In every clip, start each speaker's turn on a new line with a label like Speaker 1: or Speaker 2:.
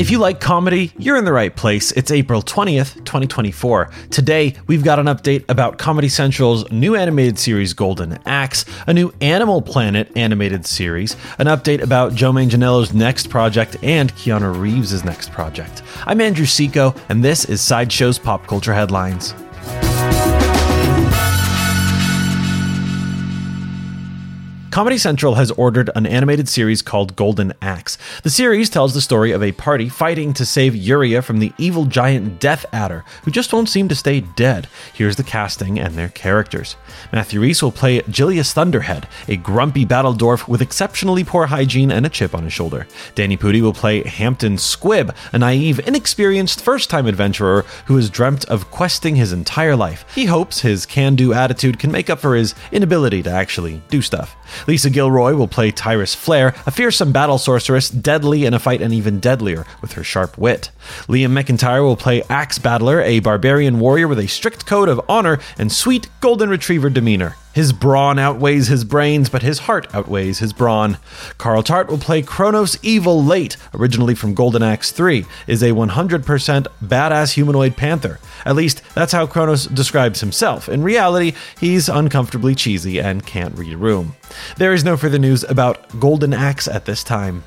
Speaker 1: If you like comedy, you're in the right place. It's April 20th, 2024. Today, we've got an update about Comedy Central's new animated series Golden Axe, a new Animal Planet animated series, an update about Joe Manganiello's next project, and Keanu Reeves' next project. I'm Andrew Seco, and this is Sideshow's Pop Culture Headlines. Comedy Central has ordered an animated series called Golden Axe. The series tells the story of a party fighting to save Yuria from the evil giant Death Adder, who just won't seem to stay dead. Here's the casting and their characters. Matthew Rhys will play Julius Thunderhead, a grumpy battle dwarf with exceptionally poor hygiene and a chip on his shoulder. Danny Pudi will play Hampton Squibb, a naive, inexperienced first-time adventurer who has dreamt of questing his entire life. He hopes his can-do attitude can make up for his inability to actually do stuff. Lisa Gilroy will play Tyrus Flare, a fearsome battle sorceress, deadly in a fight and even deadlier with her sharp wit. Liam McIntyre will play Axe Battler, a barbarian warrior with a strict code of honor and sweet golden retriever demeanor. His brawn outweighs his brains, but his heart outweighs his brawn. Carl Tart will play Kronos Evil Late, originally from Golden Axe 3, is a 100% badass humanoid panther. At least, that's how Kronos describes himself. In reality, he's uncomfortably cheesy and can't read a room. There is no further news about Golden Axe at this time.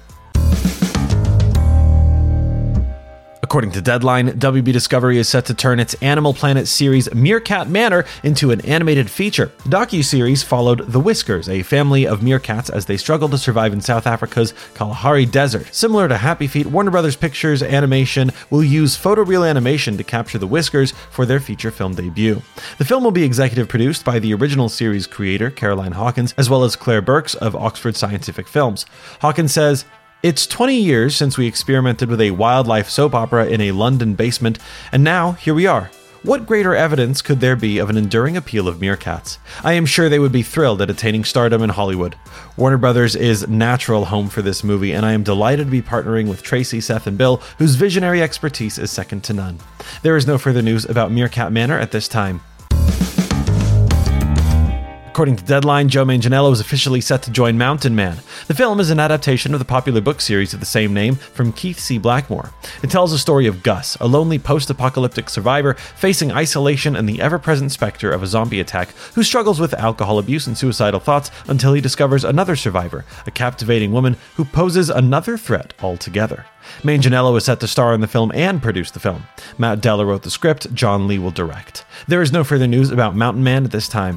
Speaker 1: According to Deadline, WB Discovery is set to turn its Animal Planet series Meerkat Manor into an animated feature. The docu-series followed the Whiskers, a family of meerkats as they struggle to survive in South Africa's Kalahari Desert. Similar to Happy Feet, Warner Bros. Pictures Animation will use photoreal animation to capture the Whiskers for their feature film debut. The film will be executive produced by the original series creator, Caroline Hawkins, as well as Claire Burks of Oxford Scientific Films. Hawkins says, "It's 20 years since we experimented with a wildlife soap opera in a London basement, and now here we are. What greater evidence could there be of an enduring appeal of meerkats? I am sure they would be thrilled at attaining stardom in Hollywood. Warner Brothers is natural home for this movie, and I am delighted to be partnering with Tracy, Seth, and Bill, whose visionary expertise is second to none." There is no further news about Meerkat Manor at this time. According to Deadline, Joe Manganiello is officially set to join Mountain Man. The film is an adaptation of the popular book series of the same name from Keith C. Blackmore. It tells the story of Gus, a lonely post-apocalyptic survivor facing isolation and the ever-present specter of a zombie attack, who struggles with alcohol abuse and suicidal thoughts until he discovers another survivor, a captivating woman who poses another threat altogether. Manganiello is set to star in the film and produce the film. Matt Della wrote the script, John Lee will direct. There is no further news about Mountain Man at this time.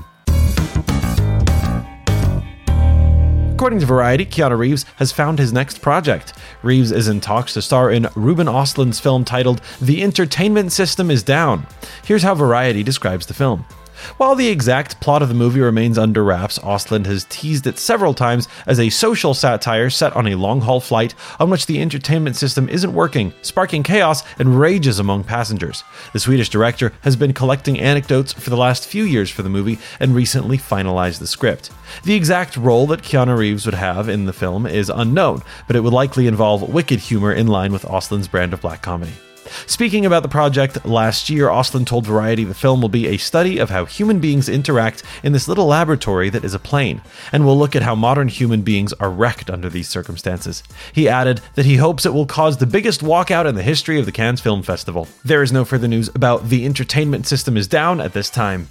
Speaker 1: According to Variety, Keanu Reeves has found his next project. Reeves is in talks to star in Ruben Östlund's film titled The Entertainment System is Down. Here's how Variety describes the film. While the exact plot of the movie remains under wraps, Östlund has teased it several times as a social satire set on a long-haul flight on which the entertainment system isn't working, sparking chaos and rages among passengers. The Swedish director has been collecting anecdotes for the last few years for the movie and recently finalized the script. The exact role that Keanu Reeves would have in the film is unknown, but it would likely involve wicked humor in line with Östlund's brand of black comedy. Speaking about the project, last year, Östlund told Variety the film will be a study of how human beings interact in this little laboratory that is a plane, and will look at how modern human beings are wrecked under these circumstances. He added that he hopes it will cause the biggest walkout in the history of the Cannes Film Festival. There is no further news about The Entertainment System is Down at this time.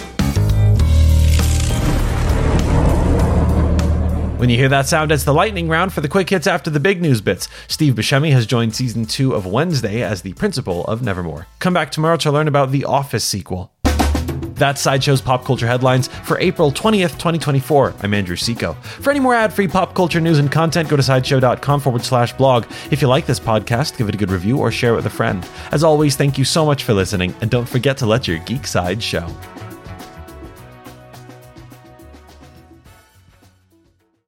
Speaker 1: When you hear that sound, it's the lightning round for the quick hits after the big news bits. Steve Buscemi has joined season 2 of Wednesday as the principal of Nevermore. Come back tomorrow to learn about the Office sequel. That's Sideshow's Pop Culture Headlines for April 20th, 2024. I'm Andrew Seco. For any more ad-free pop culture news and content, go to sideshow.com/blog. If you like this podcast, give it a good review or share it with a friend. As always, thank you so much for listening, and don't forget to let your geek side show.